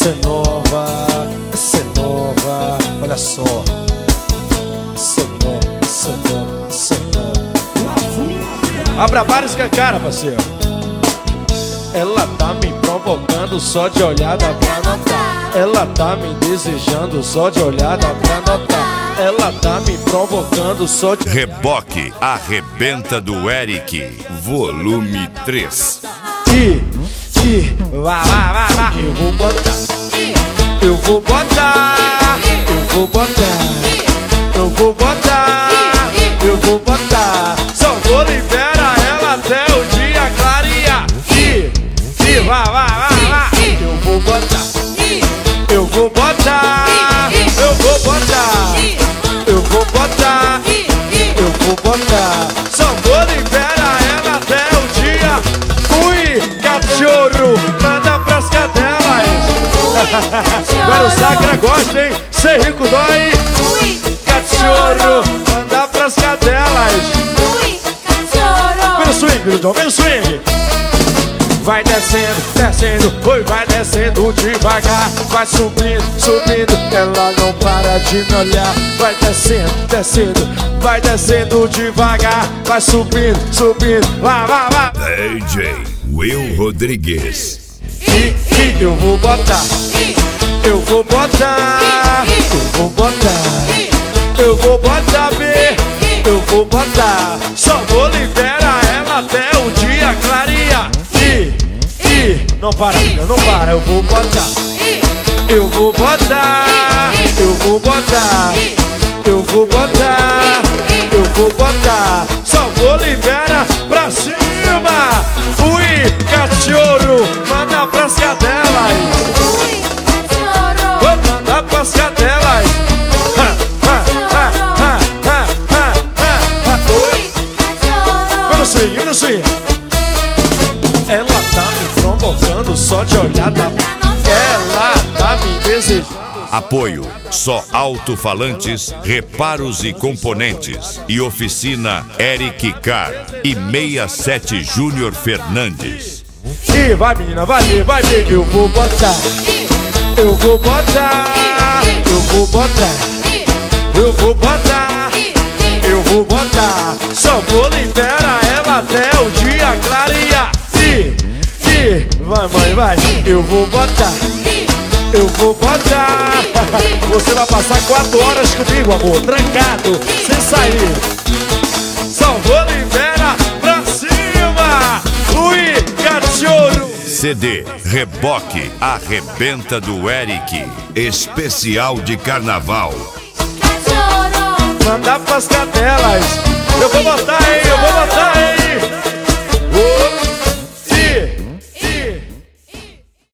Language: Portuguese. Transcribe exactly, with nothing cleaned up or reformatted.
Essa é nova, essa é nova, olha só. Essa é nova, essa é nova, essa é nova. Abra vários que é cara, parceiro. Ela tá me provocando só de olhada pra notar. Ela tá me desejando só de olhada pra notar. Ela tá me provocando só de... Reboque Arrebenta do Eric, volume três. E, e, vá, vá, vá, vá. Eu vou botar, eu vou botar, eu vou botar, eu vou botar, eu vou botar. Só vou liberar ela até o dia clarear. E, e, vá, vá, vá, vá. Eu vou botar, eu vou botar, eu vou botar, eu vou botar, eu vou botar. Só vou liberar ela até o dia. Ui, cachorro, manda pras cadelas. Agora o Sacra gosta, hein? Ser rico dói. Cachorro, manda pras cadelas. Vem no swing, Brudão, vem no swing. Vai descendo, descendo, oi, vai descendo devagar. Vai subindo, subindo, ela não para de me olhar. Vai descendo, descendo, vai descendo devagar. Vai subindo, subindo, vá, vá, vá. D J Will Rodrigues. E, e eu vou botar, eu vou botar, eu vou botar, eu vou botar, B, eu vou botar. Só vou liberar ela até o dia clarear. E, e, não para, filha, não para, eu vou botar, eu vou botar, eu vou botar, eu vou botar, eu vou botar. Só vou liberar pra cima. Fui, cachorro, manda pras cadelas. Vou mandar pras cadelas. Vai no swing, vai no swing. Ela tá me provocando só de olhada. Ela tá me desejando. Apoio Só Alto-Falantes, Reparos e Componentes e Oficina Eric Car e sessenta e sete Júnior Fernandes. E vai, menina, vai ver, vai ver. Eu vou botar, eu vou botar, eu vou botar, eu vou botar, eu vou botar. Só vou liberar ela até o dia clarear. E, e, vai, mãe, vai. Eu vou botar, eu vou botar. Você vai passar quatro horas comigo, amor, trancado, sem sair. Só vou liberar pra cima. Ui, cachorro. C D Reboque Arrebenta do Eric, especial de carnaval. Mandar pras cadelas. Eu vou botar, hein, eu vou botar, hein.